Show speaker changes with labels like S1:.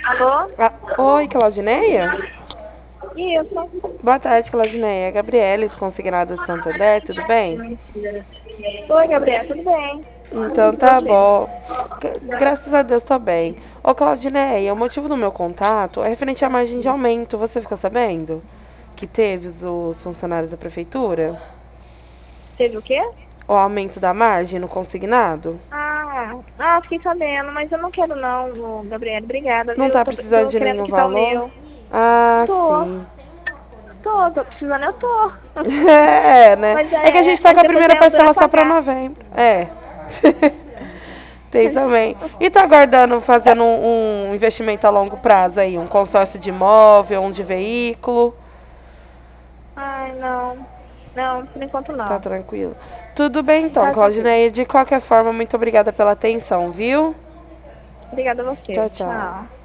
S1: Alô?
S2: Oi, Claudineia?
S1: Isso.
S2: Boa tarde, Claudineia. Gabriele, do Consignado do Santander, tudo bem?
S1: Oi, Gabriela, tudo bem?
S2: Então
S1: E
S2: tá
S1: você?
S2: bom. Graças a Deus tô bem. Ô, Claudineia, o motivo do meu contato é referente à margem de aumento. Você ficou sabendo? Que teve os funcionários da prefeitura?
S1: Teve o quê?
S2: O aumento da margem no consignado?
S1: Fiquei sabendo, mas eu não quero não, Gabriela. Obrigada,
S2: Não
S1: viu? Eu
S2: tá
S1: tô,
S2: precisando
S1: tô
S2: de
S1: querendo
S2: nenhum
S1: quitar o
S2: valor?
S1: meu.
S2: Ah,
S1: Tô,
S2: sim.
S1: tô precisando, eu tô.
S2: É, né? É que a gente tá com
S1: Mas
S2: a primeira
S1: dependendo
S2: parcela
S1: dura
S2: só pra
S1: pagar.
S2: novembro. É. Tem também. E tá aguardando fazendo um investimento a longo prazo aí? Um consórcio de imóvel, um de veículo?
S1: Ai, não. Não, por enquanto
S2: Tá
S1: não.
S2: tranquilo. Tudo bem então,
S1: Tá tranquilo.
S2: Claudineia. De qualquer forma, muito obrigada pela atenção, viu?
S1: Obrigada a
S2: Tchau,
S1: você.
S2: tchau.
S1: Tchau.